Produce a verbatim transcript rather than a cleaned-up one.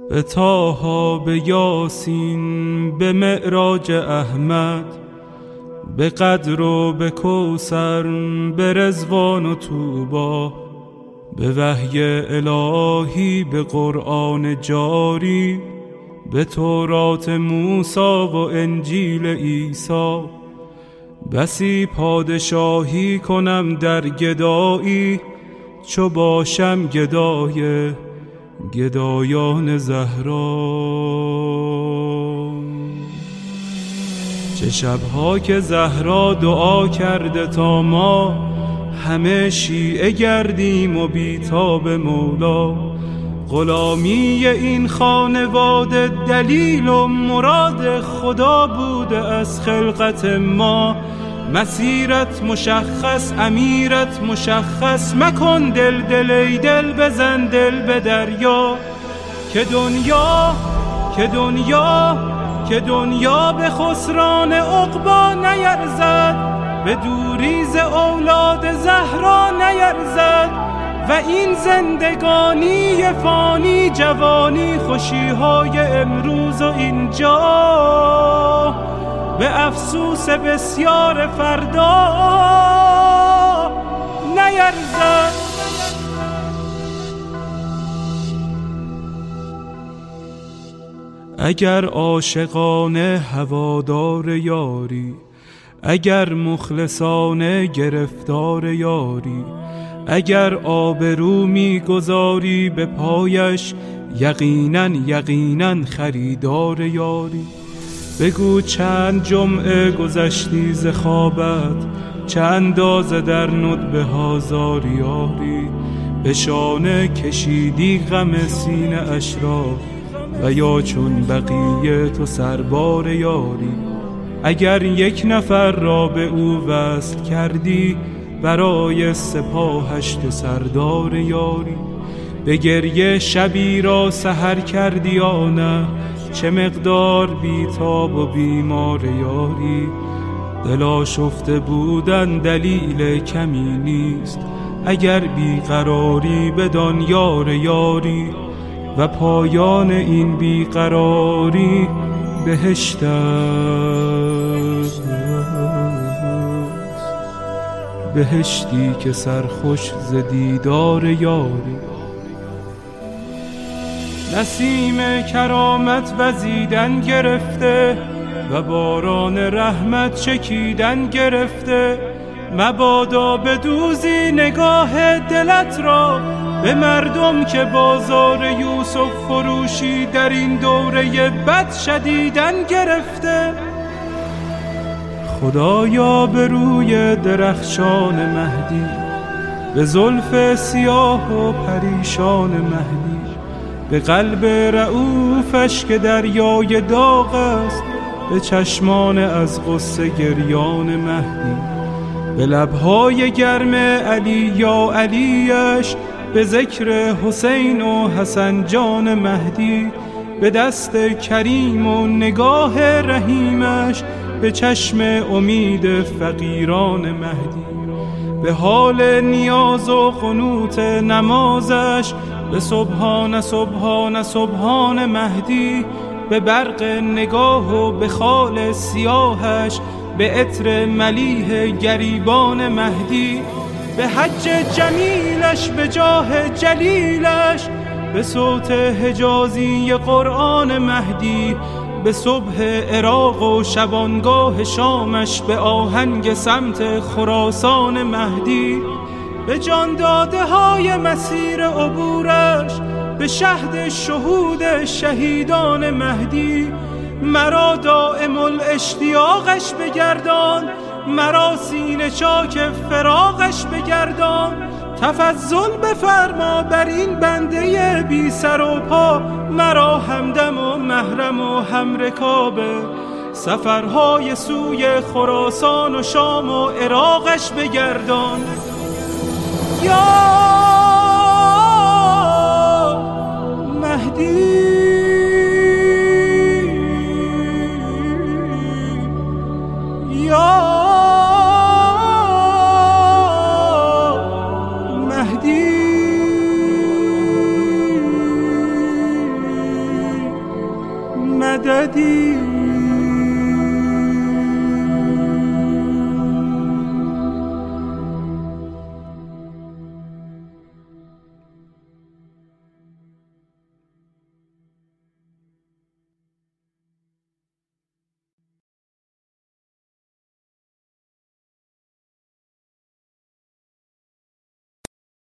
به طه، به یاسین، به معراج احمد، به قدر و به کوثر، به رضوان و طوبی، به وحی الهی، به قرآن جاری، به تورات موسی و انجیل عیسی. بسی پادشاهی کنم در گدایی، چو باشم گدای گدایان زهرا. چه شبها که زهرا دعا کرده تا ما همه شیعه گردیم و بیتاب مولا. غلامی این خانواده دلیل و مراد خدا بوده از خلقت ما. مسیرت مشخص، امیرت مشخص، مکن دل دل ای دل، بزن دل به دریا. که دنیا که دنیا که دنیا به خسران عقبا نیرزد، به دوریز اولاد زهرا نیرزد. و این زندگانی فانی، جوانی، خوشیهای امروز و اینجا، به افسوس بسیار فردا نیرزد. اگر عاشقانه هوادار یاری، اگر مخلصانه گرفتار یاری، اگر آبرو می گذاری به پایش، یقینا یقینا خریدار یاری. بگو چند جمعه گذشتی ز خوابت، چه اندازه در ندبه ها زاری یاری. به شانه کشیدی غم سینه اش را، و یا چون بقیه تو سربار یاری. اگر یک نفر را به او وصل کردی، برای سپاهش تو سردار یاری. به گریه شبی را سحر کردی یا نه، چه مقدار بیتاب و بیمار یاری. دل آشفته بودن دلیل کمی نیست، اگر بیقراری بدان یار یاری. و پایان این بیقراری بهشت است، بهشتی که سرخوش ز دیدار یاری. نسیم کرامت وزیدن گرفته، و باران رحمت چکیدن گرفته. مبادا بدوزی نگاه دلت را به مردم که بازار یوسف فروشی در این دوره بد شدیدن گرفته. خدایا به روی درخشان مهدی، به زلف سیاه و پریشان مهدی، به قلب رؤوفش که دریای داغ است، به چشمان از غصه گریان مهدی، به لبهای گرم علی یا علیش، به ذکر حسین و حسن جان مهدی، به دست کریم و نگاه رحیمش، به چشم امید فقیران مهدی، به حال نیاز و قنوت نمازش، به سبحان سبحان سبحان مهدی، به برق نگاه و به خال سیاهش، به عطر ملیح گریبان مهدی، به حج جمیلش، به جاه جلیلش، به صوت حجازی قرآن مهدی، به صبح عراق و شبانگاه شامش، به آهنگ سمت خراسان مهدی، به جان داده های مسیر عبورش، به شهد شهود شهیدان مهدی. مرا دائم الاشتیاقش بگردان، مرا سینه چاک فراقش بگردان. تفضل بفرما بر این بنده بی سر و پا، مرا همدم و محرم و همرکابه. سفرهای سوی خراسان و شام و عراقش بگردان. یا مهدی، یا مهدی. مددی